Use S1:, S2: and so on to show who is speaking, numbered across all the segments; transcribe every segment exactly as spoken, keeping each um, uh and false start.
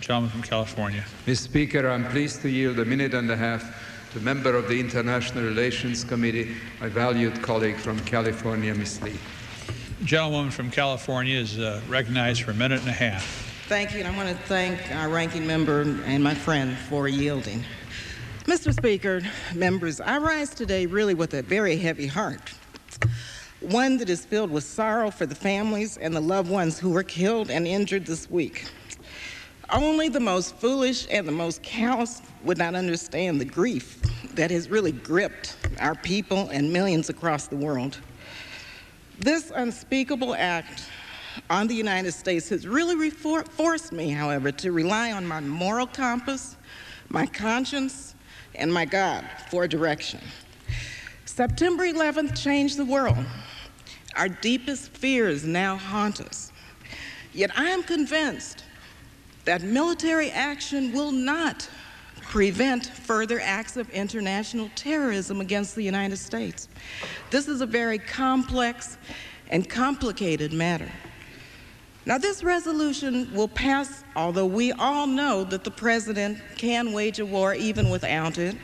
S1: Gentleman from California.
S2: Mister Speaker, I'm pleased to yield a minute and a half to member of the International Relations Committee, my valued colleague from California, Miz Lee.
S1: Gentlewoman from California is uh, recognized for a minute and a half.
S3: Thank you, and I want to thank our ranking member and my friend for yielding. Mister Speaker, members, I rise today really with a very heavy heart, one that is filled with sorrow for the families and the loved ones who were killed and injured this week. Only the most foolish and the most callous would not understand the grief that has really gripped our people and millions across the world. This unspeakable act on the United States has really forced me, however, to rely on my moral compass, my conscience, and my God for direction. September eleventh changed the world. Our deepest fears now haunt us. Yet I am convinced that military action will not prevent further acts of international terrorism against the United States. This is a very complex and complicated matter. Now, this resolution will pass, although we all know that the President can wage a war even without it.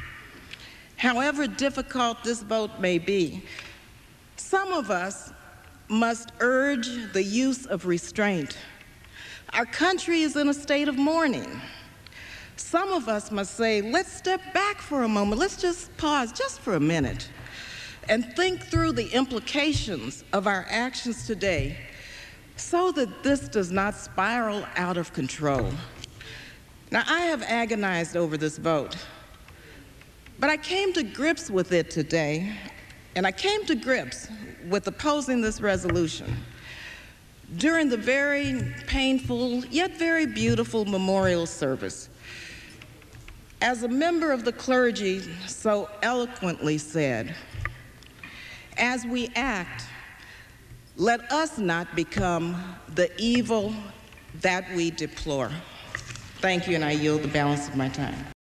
S3: However difficult this vote may be, some of us must urge the use of restraint. Our country is in a state of mourning. Some of us must say, let's step back for a moment. Let's just pause just for a minute and think through the implications of our actions today so that this does not spiral out of control. Now, I have agonized over this vote, but I came to grips with it today, and I came to grips with opposing this resolution during the very painful yet very beautiful memorial service. As a member of the clergy so eloquently said, as we act, let us not become the evil that we deplore. Thank you, and I yield the balance of my time.